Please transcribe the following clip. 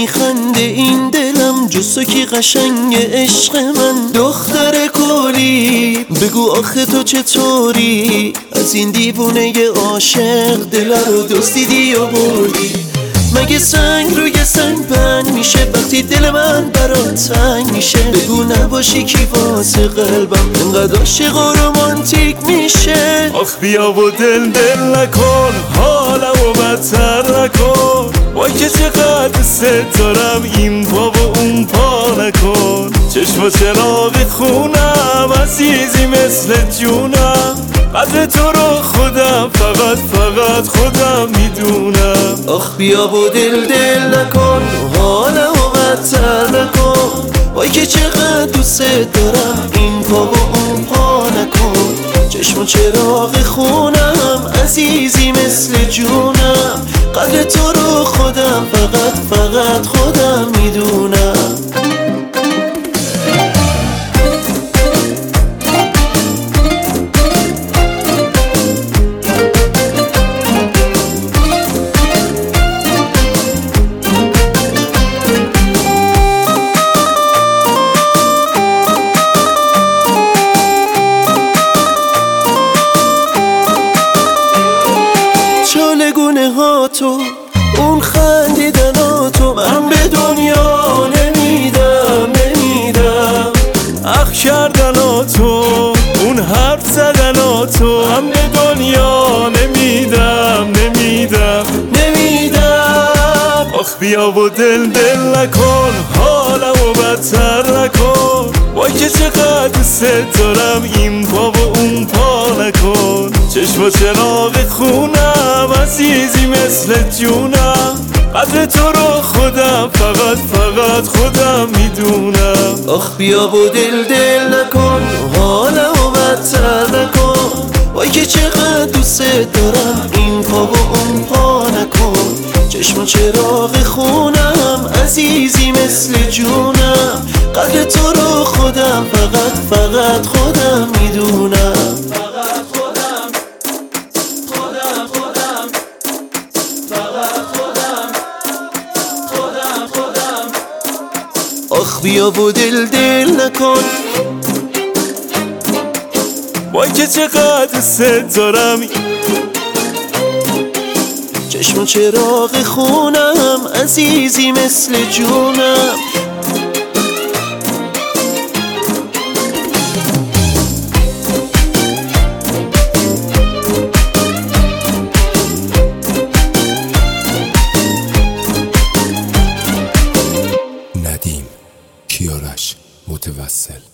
میخنده این دلم، جز تو کی قشنگ عشق من. دختر کولی بگو آخه تو چطوری، از این دیوونه عاشق دل رو دزدیدی و بردی. مگه سنگ روی سنگ بند میشه وقتی دل من برات تنگ میشه؟ بگو نباشی کی واسه قلبم انقدر عاشق و رومانتیک میشه. آخ بیا و دل نکن، حالمو بدتر نکن. وای که چقدر دوست دارم این پا و اون پا نکن. چشم و چراغ خونم عزیزی مثل جونم، قدر تو رو خودم فقط خودم میدونم. آخ بیا و دل نکن، حالمو بدتر نکن. وای که چقدر دوست دارم این پا و اون پا نکن. چشم و چراغ خونم عزیزی مثل جونم، قدر تو رو خودم فقط خودم میدونم. چالگونه ها تو، اون خندیدن تو، من به دنیا نمیدم. اخ کردن تو، اون حرف زدن تو، من به دنیا نمیدم. آخ بیا و دل نکن، حالمو بدتر نکن. وای که چقدر دوست دارم این پا و اون پا نکن. چشم و چراغ خونم عزیزی مثل جونم، قدر تو رو خودم فقط خودم میدونم. آخ بیا و دل نکن، حالمو بدتر نکن. وای که چقدر دوست دارم این پا و اون پا نکن. چشم و چراغ خونم عزیزی مثل جونم، قدر تو رو خودم فقط خودم میدونم. آخ بیا و دل نکن، وای که چقدر دوست دارم. چشم و چراغ خونم عزیزی مثل جونم. ندیم کیارش متوسل.